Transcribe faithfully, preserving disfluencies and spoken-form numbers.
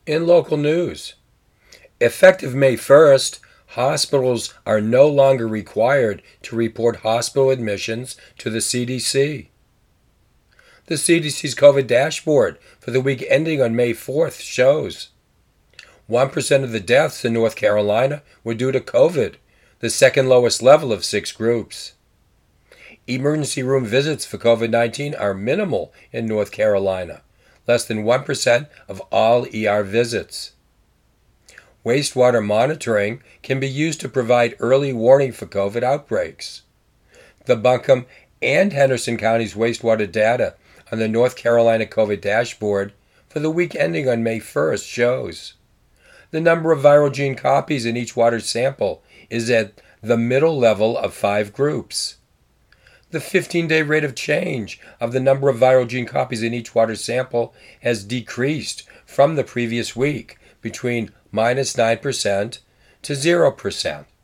In local news, effective May first, hospitals are no longer required to report hospital admissions to the C D C. The C D C's COVID dashboard for the week ending on May fourth shows one percent of the deaths in North Carolina were due to COVID, the second lowest level of six groups. Emergency room visits for COVID nineteen are minimal in North Carolina, less than one percent of all E R visits. Wastewater monitoring can be used to provide early warning for COVID outbreaks. The Buncombe and Henderson Counties wastewater data on the North Carolina COVID dashboard for the week ending on May first shows the number of viral gene copies in each water sample is at the middle level of five groups. The fifteen-day rate of change of the number of viral gene copies in each water sample has decreased from the previous week between minus nine percent to zero percent.